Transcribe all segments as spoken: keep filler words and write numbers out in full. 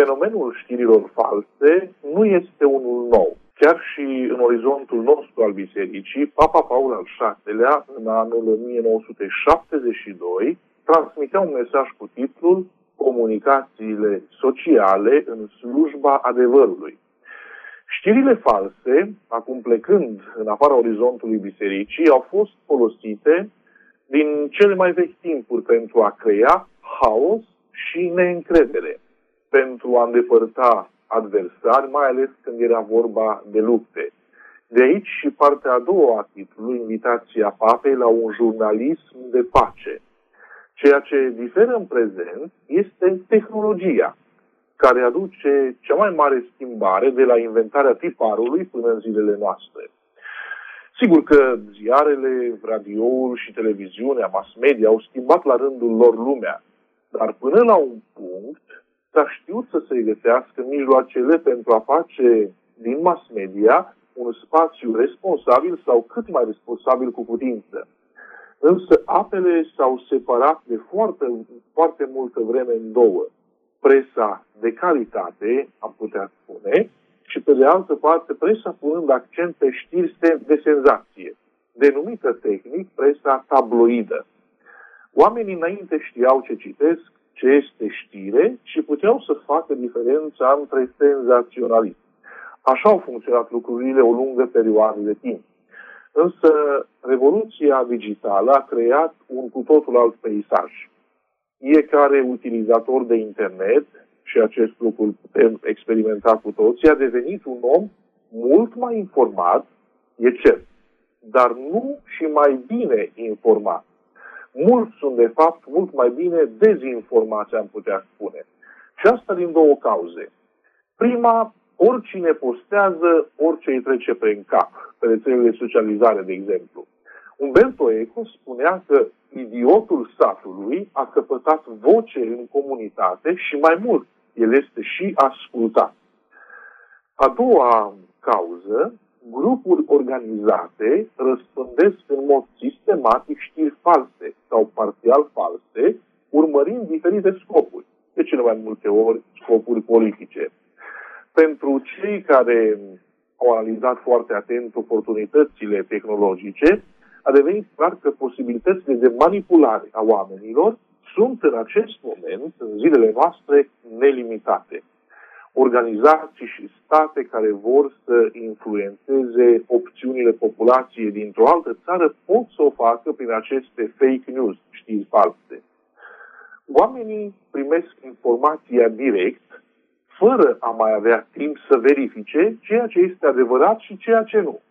fenomenul știrilor false nu este unul nou. Chiar și în orizontul nostru al bisericii, Papa Paul al șaselea, în anul o mie nouă sute șaptezeci și doi, transmitea un mesaj cu titlul Comunicațiile sociale în slujba adevărului. Știrile false, acum plecând în afara orizontului bisericii, au fost folosite din cele mai vechi timpuri pentru a crea haos și neîncredere, pentru a îndepărta adversari, mai ales când era vorba de lupte. De aici și partea a doua a titlului, invitația Papei la un jurnalism de pace. Ceea ce diferă în prezent este tehnologia, care aduce cea mai mare schimbare de la inventarea tiparului până în zilele noastre. Sigur că ziarele, radioul și televiziunea, mass media au schimbat la rândul lor lumea, dar până la un punct s-a știut să se găsească mijloacele pentru a face din mass media un spațiu responsabil sau cât mai responsabil cu putință. Însă apele s-au separat de foarte, foarte multă vreme în două. Presa de calitate, am putea spune, și pe de altă parte presa punând accent pe știri de senzație, denumită tehnic presa tabloidă. Oamenii înainte știau ce citesc, ce este știre și puteau să facă diferența între senzaționalism. Așa au funcționat lucrurile o lungă perioadă de timp. Însă revoluția digitală a creat un cu totul alt peisaj. Fiecare utilizator de internet, și acest lucru îl putem experimenta cu toții, a devenit un om mult mai informat, e cert, dar nu și mai bine informat. Mulți sunt, de fapt, mult mai bine dezinformați, am putea spune. Și asta din două cauze. Prima, oricine postează, orice îi trece prin cap, pe rețelele de socializare, de exemplu. Umberto Eco spunea că idiotul satului a căpătat voce în comunitate și mai mult, el este și ascultat. A doua cauză, grupuri organizate răspândesc în mod sistematic știri false sau parțial false, urmărind diferite scopuri, de cele mai multe ori scopuri politice. Pentru cei care au analizat foarte atent oportunitățile tehnologice, a devenit clar că posibilitățile de manipulare a oamenilor sunt în acest moment, în zilele noastre, nelimitate. Organizații și state care vor să influențeze opțiunile populației dintr-o altă țară pot să o facă prin aceste fake news, știri false. Oamenii primesc informația direct, fără a mai avea timp să verifice ceea ce este adevărat și ceea ce nu.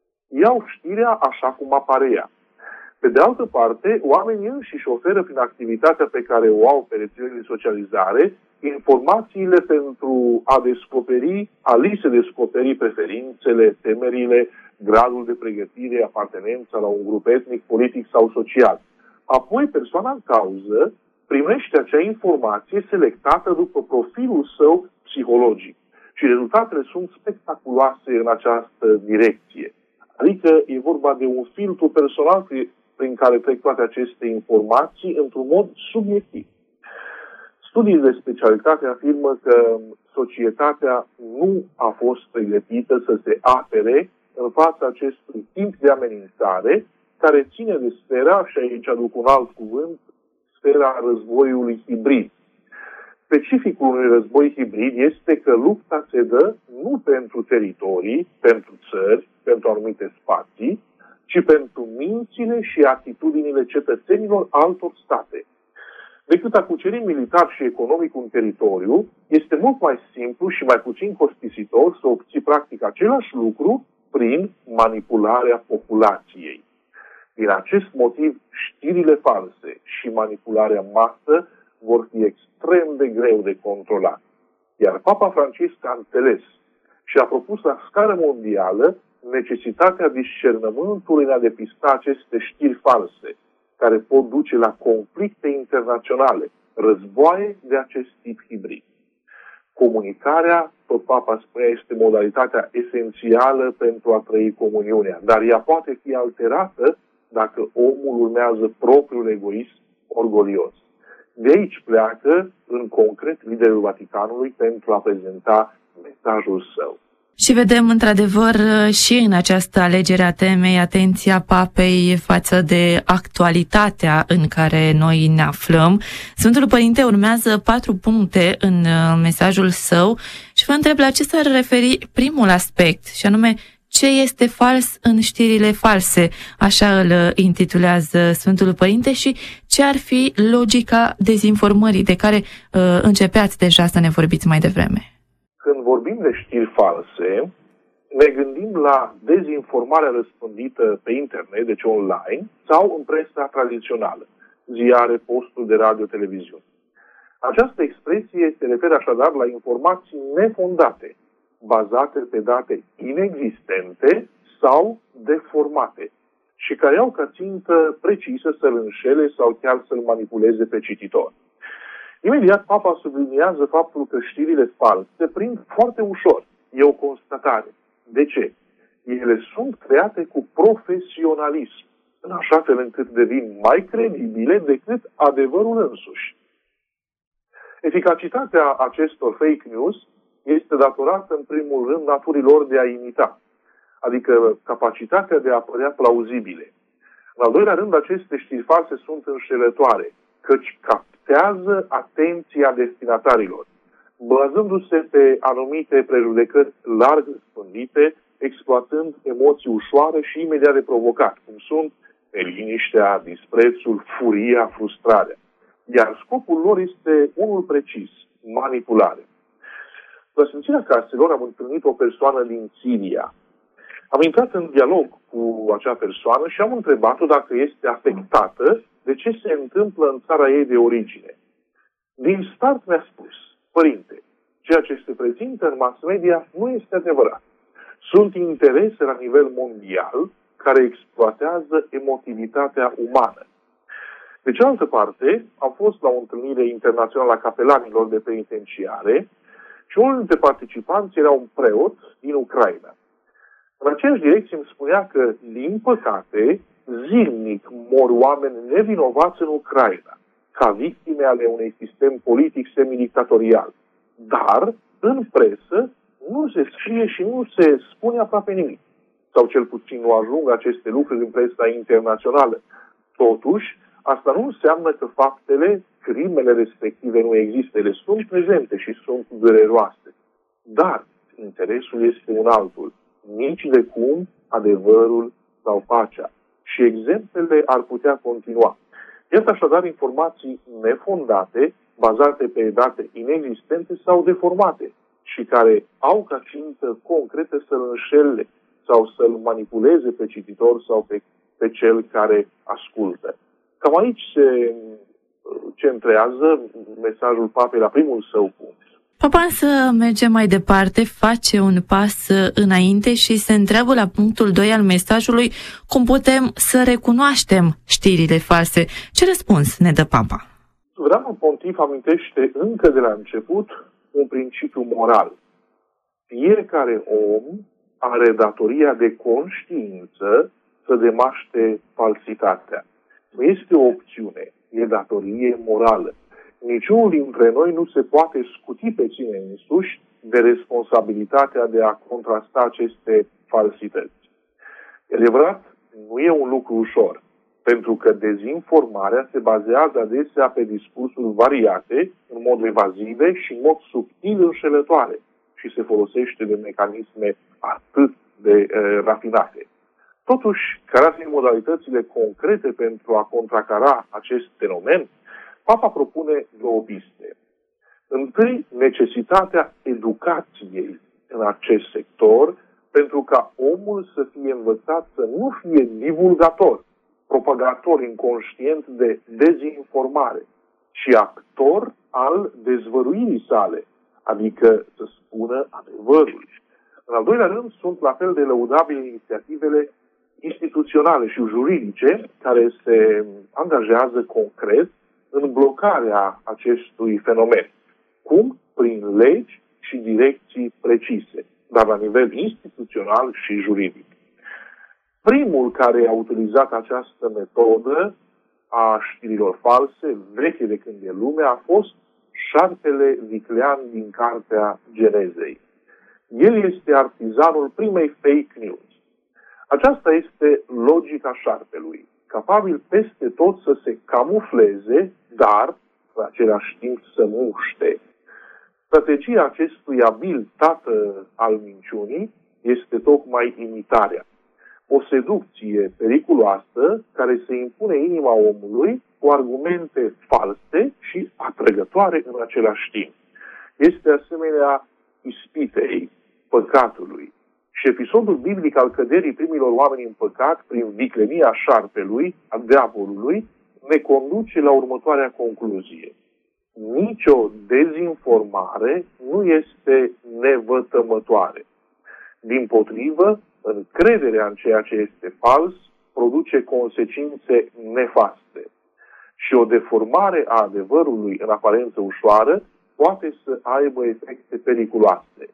Iau știrea așa cum apare ea. Pe de altă parte, oamenii înșiși oferă prin activitatea pe care o au pe rețelele de socializare informațiile pentru a descoperi, a li se descoperi preferințele, temerile, gradul de pregătire, apartenența la un grup etnic, politic sau social. Apoi, persoana în cauză primește acea informație selectată după profilul său psihologic. Și rezultatele sunt spectaculoase în această direcție. Adică e vorba de un filtru personal prin care trec toate aceste informații într-un mod subiectiv. Studiile de specialitate afirmă că societatea nu a fost pregătită să se apere în fața acestui timp de amenințare care ține de sfera, și aici aduc un alt cuvânt, sfera războiului hibrid. Specificul unui război hibrid este că lupta se dă nu pentru teritorii, pentru țări, pentru anumite spații, ci pentru mințile și atitudinile cetățenilor altor state. Decât a cuceri militar și economic un teritoriu, este mult mai simplu și mai puțin costisitor să obții practic același lucru prin manipularea populației. Din acest motiv, știrile false și manipularea masă vor fi extrem de greu de controlat. Iar Papa Francisc a înțeles și a propus la scară mondială necesitatea discernământului în a depista aceste știri false, care pot duce la conflicte internaționale, războaie de acest tip hibrid. Comunicarea, tot Papa spunea, este modalitatea esențială pentru a trăi comuniunea, dar ea poate fi alterată dacă omul urmează propriul egoism orgolios. De aici pleacă, în concret, liderul Vaticanului pentru a prezenta mesajul său. Și vedem, într-adevăr, și în această alegere a temei atenția Papei față de actualitatea în care noi ne aflăm. Sfântul Părinte urmează patru puncte în mesajul său și vă întreb la ce s-ar referi primul aspect, și anume ce este fals în știrile false, așa îl intitulează Sfântul Părinte, și ce ar fi logica dezinformării de care uh, începeați deja să ne vorbiți mai devreme. Când vorbim de știri false, ne gândim la dezinformarea răspândită pe internet, deci online, sau în presa tradițională, ziare, posturi de radio, televiziune. Această expresie se referă așadar la informații nefondate, bazate pe date inexistente sau deformate și care au ca țintă precisă să-l înșele sau chiar să-l manipuleze pe cititor. Imediat, Papa subliniază faptul că știrile false prind foarte ușor. E o constatare. De ce? Ele sunt create cu profesionalism, în așa fel încât devin mai credibile decât adevărul însuși. Eficacitatea acestor fake news este datorată, în primul rând, naturii lor de a imita, adică capacitatea de a părea plauzibile. În al doilea rând, aceste știri false sunt înșelătoare, căci captează atenția destinatarilor, bazându-se pe anumite prejudecăți larg răspândite, exploatând emoții ușoare și imediat de provocat, cum sunt neliniștea, disprețul, furia, frustrarea. Iar scopul lor este unul precis, manipulare. La Sfințirea Caselor am întâlnit o persoană din Siria. Am intrat în dialog cu acea persoană și am întrebat-o dacă este afectată de ce se întâmplă în țara ei de origine. Din start mi-a spus: părinte, ceea ce se prezintă în mass media nu este adevărat. Sunt interese la nivel mondial care exploatează emotivitatea umană. De cealaltă parte, am fost la o întâlnire internațională a capelanilor de penitenciare și unul dintre participanți era un preot din Ucraina. În aceeași direcție îmi spunea că, din păcate, zilnic mor oameni nevinovați în Ucraina, ca victime ale unui sistem politic semidictatorial. Dar, în presă, nu se scrie și nu se spune aproape nimic. Sau cel puțin nu ajung aceste lucruri în presa internațională. Totuși, asta nu înseamnă că faptele, crimele respective nu există. Ele sunt prezente și sunt dureroase. Dar interesul este un altul. Nici de cum adevărul sau pacea. Și exemplele ar putea continua. Iată așadar informații nefondate, bazate pe date inexistente sau deformate și care au ca țintă concretă să-l înșele sau să-l manipuleze pe cititor sau pe, pe cel care ascultă. Cam aici se centrează mesajul Papei la primul său punct. Papa însă merge mai departe, face un pas înainte și se întreabă la punctul doi al mesajului cum putem să recunoaștem știrile false. Ce răspuns ne dă Papa? Suveranul Pontif amintește încă de la început un principiu moral. Fiecare om are datoria de conștiință să demaște falsitatea. Nu este o opțiune, e datorie morală. Niciunul dintre noi nu se poate scuti pe sine însuși de responsabilitatea de a contrasta aceste falsități. E adevărat, nu e un lucru ușor, pentru că dezinformarea se bazează adesea pe discursuri variate, în mod evazive și în mod subtil înșelătoare și se folosește de mecanisme atât de uh, rafinate. Totuși, care ar fi modalitățile concrete pentru a contracara acest fenomen? Papa propune două piste. Întâi, necesitatea educației în acest sector, pentru ca omul să fie învățat să nu fie divulgator, propagator inconștient de dezinformare, ci actor al dezvăluirii sale, adică să spună adevărul. În al doilea rând, sunt la fel de lăudabile inițiativele instituționale și juridice care se angajează concret în blocarea acestui fenomen. Cum? Prin legi și direcții precise, dar la nivel instituțional și juridic. Primul care a utilizat această metodă a știrilor false, veche de când e lumea, a fost șarpele viclean din cartea Genezei. El este artizanul primei fake news. Aceasta este logica șarpelui, capabil peste tot să se camufleze, dar, în același timp, să muște. Strategia acestui abil tată al minciunii este tocmai imitarea. O seducție periculoasă care se impune inima omului cu argumente false și atrăgătoare în același timp. Este asemenea ispitei, păcatului. Și episodul biblic al căderii primilor oameni în păcat prin viclenia șarpelui, a diavolului, ne conduce la următoarea concluzie. Nicio dezinformare nu este nevătămătoare. Dimpotrivă, încrederea în ceea ce este fals produce consecințe nefaste. Și o deformare a adevărului în aparență ușoară poate să aibă efecte periculoase.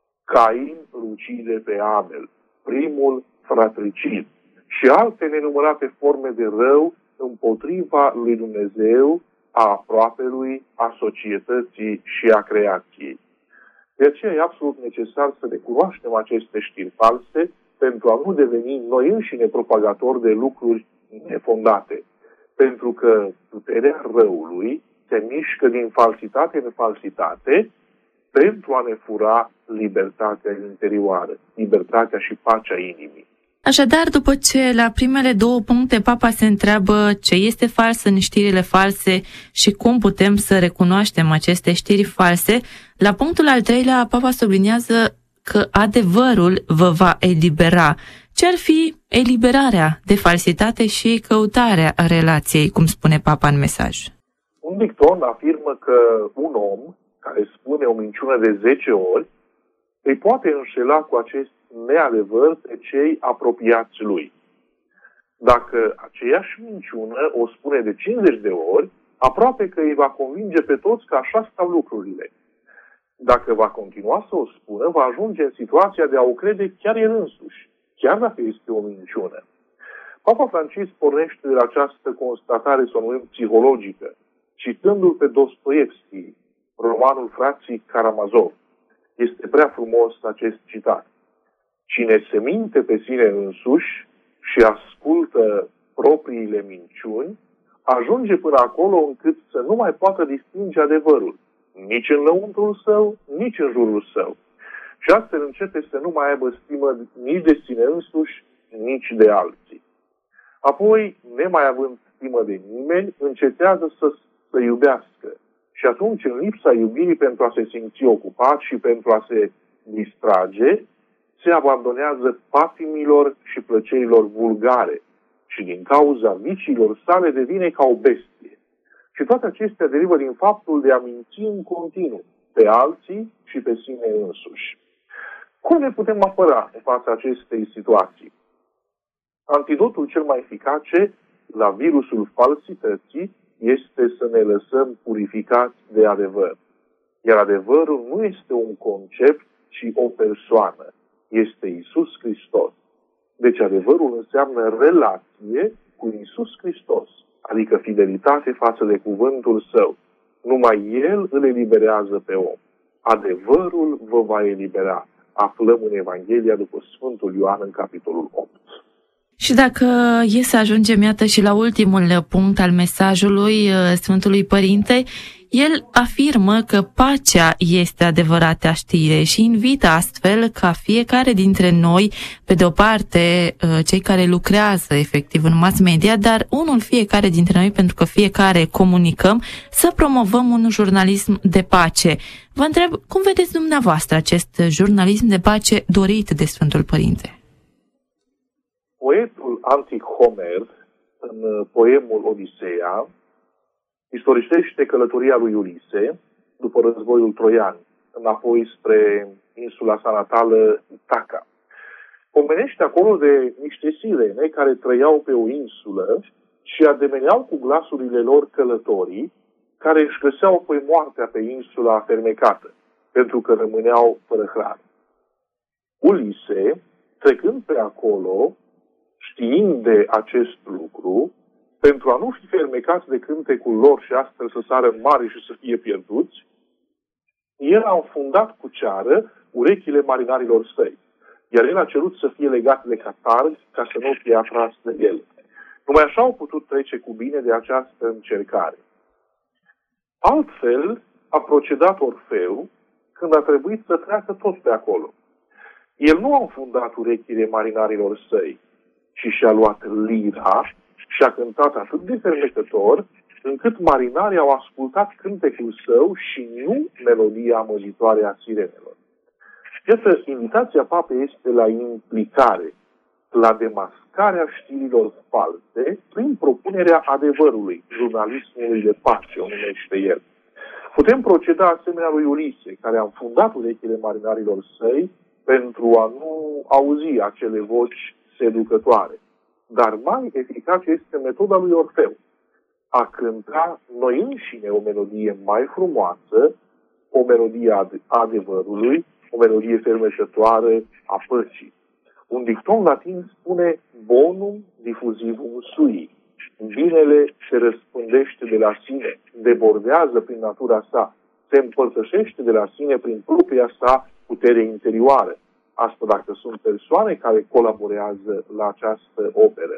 Cain ucide pe Abel, primul fratricid, și alte nenumărate forme de rău împotriva lui Dumnezeu, a aproapelui, a societății și a creației. De aceea e absolut necesar să recunoaștem aceste știri false pentru a nu deveni noi înșine propagatori de lucruri nefondate. Pentru că puterea răului se mișcă din falsitate în falsitate pentru a ne fura libertatea interioară, libertatea și pacea inimii. Așadar, după ce la primele două puncte Papa se întreabă ce este fals în știrile false și cum putem să recunoaștem aceste știri false, la punctul al treilea Papa subliniază că adevărul vă va elibera. Ce ar fi eliberarea de falsitate și căutarea relației, cum spune Papa în mesaj? Un dicton afirmă că un om care spune o minciună de zece ori îi poate înșela cu acest neadevăr pe cei apropiați lui. Dacă aceeași minciună o spune de cincizeci de ori, aproape că îi va convinge pe toți că așa stau lucrurile. Dacă va continua să o spună, va ajunge în situația de a o crede chiar el însuși, chiar dacă este o minciună. Papa Francisc pornește de la această constatare, să o numim psihologică, citându-l pe Dostoevski, romanul Frații Karamazov. Este prea frumos acest citat. Cine se minte pe sine însuși și ascultă propriile minciuni, ajunge până acolo încât să nu mai poată distinge adevărul, nici în lăuntrul său, nici în jurul său. Și astfel începe să nu mai aibă stimă nici de sine însuși, nici de alții. Apoi, nemai având stimă de nimeni, încetează să, să iubească. Și atunci, în lipsa iubirii pentru a se simți ocupat și pentru a se distrage, se abandonează patimilor și plăcerilor vulgare și din cauza viciilor sale devine ca o bestie. Și toate acestea derivă din faptul de a minți în continuu pe alții și pe sine însuși. Cum ne putem apăra în fața acestei situații? Antidotul cel mai eficace la virusul falsității este să ne lăsăm purificați de adevăr. Iar adevărul nu este un concept, ci o persoană. Este Iisus Hristos. Deci adevărul înseamnă relație cu Iisus Hristos, adică fidelitate față de cuvântul Său. Numai El îl eliberează pe om. Adevărul vă va elibera. Aflăm în Evanghelia după Sfântul Ioan în capitolul opt. Și dacă e să ajungem, iată, și la ultimul punct al mesajului Sfântului Părinte, el afirmă că pacea este adevărata știre și invită astfel ca fiecare dintre noi, pe de o parte cei care lucrează efectiv în mass media, dar unul fiecare dintre noi, pentru că fiecare comunicăm, să promovăm un jurnalism de pace. Vă întreb, cum vedeți dumneavoastră acest jurnalism de pace dorit de Sfântul Părinte? Poetul antic Homer, în poemul Odiseea, istorisește călătoria lui Ulise după războiul troian, înapoi spre insula sa natală Itaca. Pomenește acolo de niște sirene care trăiau pe o insulă și ademeneau cu glasurile lor călătorii care își găseau apoi moartea pe insula fermecată, pentru că rămâneau fără hrană. Ulise, trecând pe acolo, știind de acest lucru, pentru a nu fi fermecați de cântecul lor și astfel să sară în mare și să fie pierduți, el a înfundat cu ceară urechile marinarilor săi, iar el a cerut să fie legat de catarg ca să nu fie atras de el. Numai așa au putut trece cu bine de această încercare. Altfel a procedat Orfeu când a trebuit să treacă tot pe acolo. El nu a înfundat urechile marinarilor săi, ci și-a luat lira și a cântat atât de fermecător, încât marinarii au ascultat cântecul său și nu melodia amăgitoare a sirenelor. Iată, invitația papei este la implicare, la demascarea știrilor false, prin propunerea adevărului, jurnalismului de pace, o numește el. Putem proceda asemenea lui Ulise, care a înfundat urechile marinarilor săi pentru a nu auzi acele voci seducătoare. Dar mai eficace este metoda lui Orfeu, a cânta noi înșine o melodie mai frumoasă, o melodie a adevărului, o melodie fermecătoare a păcii. Un dicton latin spune bonum diffusivum sui. Binele se răspândește de la sine, debordează prin natura sa, se împărtășește de la sine prin propria sa putere interioară. Asta dacă sunt persoane care colaborează la această operă.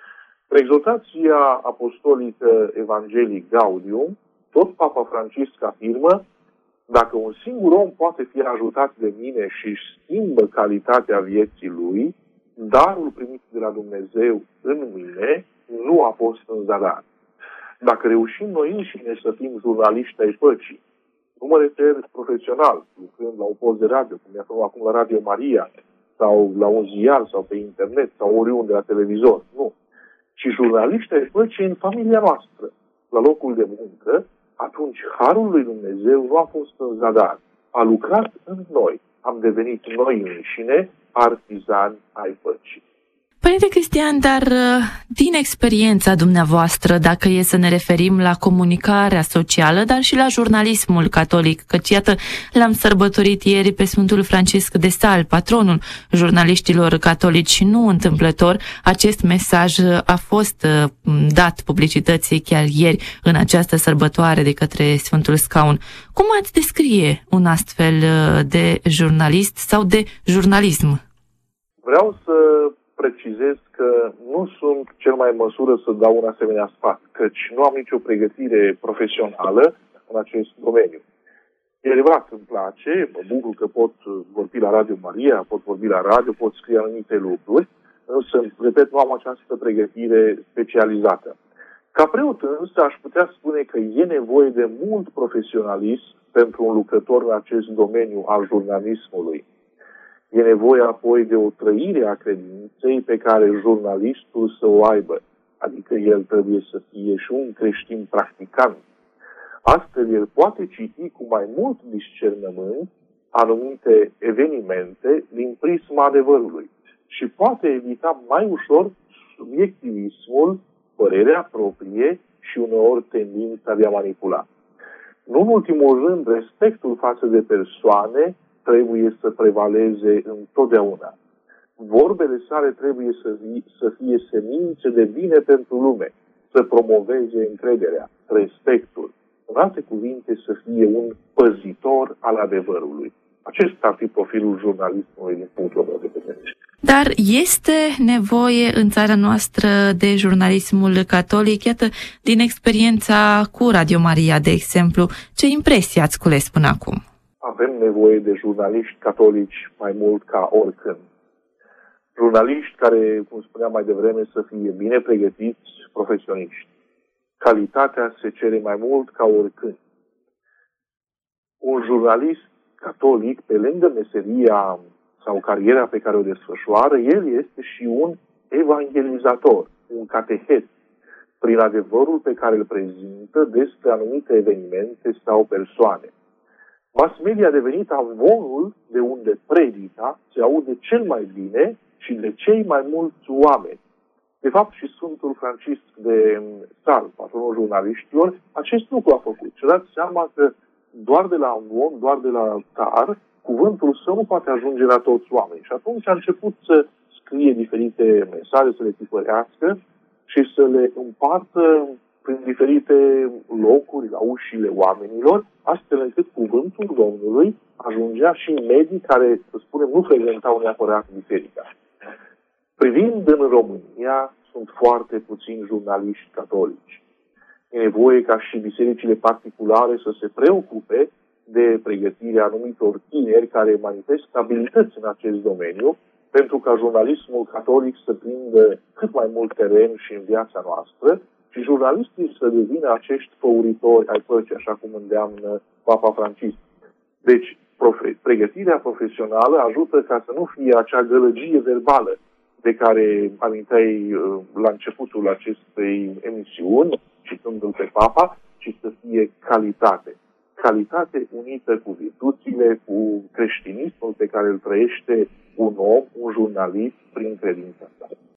În exhortația apostolică Evanghelic Gaudium, tot Papa Francisc afirmă: dacă un singur om poate fi ajutat de mine și își schimbă calitatea vieții lui, darul primit de la Dumnezeu în mine nu a fost în zadar. Dacă reușim noi înșine să fim jurnaliști ai păcii, nu mă refer profesional, lucrând la un post de radio, cum e acum la Radio Maria, sau la un ziar, sau pe internet, sau oriunde la televizor, nu. Ci jurnaliști ai păcii în familia noastră, la locul de muncă, atunci harul lui Dumnezeu nu a fost în zadar. A lucrat în noi. Am devenit noi înșine artizani ai păcii. Părinte Cristian, dar din experiența dumneavoastră, dacă e să ne referim la comunicarea socială, dar și la jurnalismul catolic, căci iată, l-am sărbătorit ieri pe Sfântul Francisc de Sales, patronul jurnaliștilor catolici, și nu întâmplător, acest mesaj a fost dat publicității chiar ieri în această sărbătoare de către Sfântul Scaun. Cum ați descrie un astfel de jurnalist sau de jurnalism? Vreau să precizez că nu sunt cel mai în măsură să dau un asemenea sfat, căci nu am nicio pregătire profesională în acest domeniu. E adevărat, îmi place, mă bucur că pot vorbi la Radio Maria, pot vorbi la radio, pot scrie anumite lucruri, însă, repet, nu am această pregătire specializată. Ca preot însă aș putea spune că e nevoie de mult profesionalism pentru un lucrător în acest domeniu al jurnalismului. E nevoie apoi de o trăire a credinței pe care jurnalistul să o aibă, adică el trebuie să fie și un creștin practicant. Astfel, el poate citi cu mai mult discernământ anumite evenimente din prisma adevărului și poate evita mai ușor subiectivismul, părerea proprie și uneori tendința de a manipula. Nu în ultimul rând, respectul față de persoane trebuie să prevaleze întotdeauna. Vorbele sale trebuie să, vi, să fie semințe de bine pentru lume, să promoveze încrederea, respectul. În alte cuvinte, să fie un păzitor al adevărului. Acesta ar fi profilul jurnalismului din punctul meu de vedere. Dar este nevoie în țara noastră de jurnalismul catolic? Iată, din experiența cu Radio Maria, de exemplu, ce impresii ați cules până acum? Avem nevoie de jurnaliști catolici mai mult ca oricând. Jurnaliști care, cum spuneam mai devreme, să fie bine pregătiți, profesioniști. Calitatea se cere mai mult ca oricând. Un jurnalist catolic, pe lângă meseria sau cariera pe care o desfășoară, el este și un evangelizator, un catehet, prin adevărul pe care îl prezintă despre anumite evenimente sau persoane. Mass media a devenit avonul de unde predica se aude cel mai bine și de cei mai mulți oameni. De fapt, și Sfântul Francisc de Sales, patronul jurnaliștilor, acest lucru a făcut. Și-a dat seama că doar de la un om, doar de la altar, cuvântul său nu poate ajunge la toți oamenii. Și atunci a început să scrie diferite mesaje, să le tipărească și să le împartă prin diferite locuri, la ușile oamenilor, astfel încât cuvântul Domnului ajungea și în medii care, să spunem, nu frecventau neapărat biserica. Privind în România, sunt foarte puțini jurnaliști catolici. E nevoie ca și bisericile particulare să se preocupe de pregătirea anumitor tineri care manifestă abilități în acest domeniu, pentru ca jurnalismul catolic să prindă cât mai mult teren și în viața noastră și jurnalistii să devină acești făuritori ai păcii, așa cum îndeamnă Papa Francisc. Deci, profe- pregătirea profesională ajută ca să nu fie acea gălăgie verbală de care aminteai uh, la începutul acestei emisiuni, citându-l pe Papa, ci să fie calitate. Calitate unită cu virtuțile, cu creștinismul pe care îl trăiește un om, un jurnalist, prin credința sa.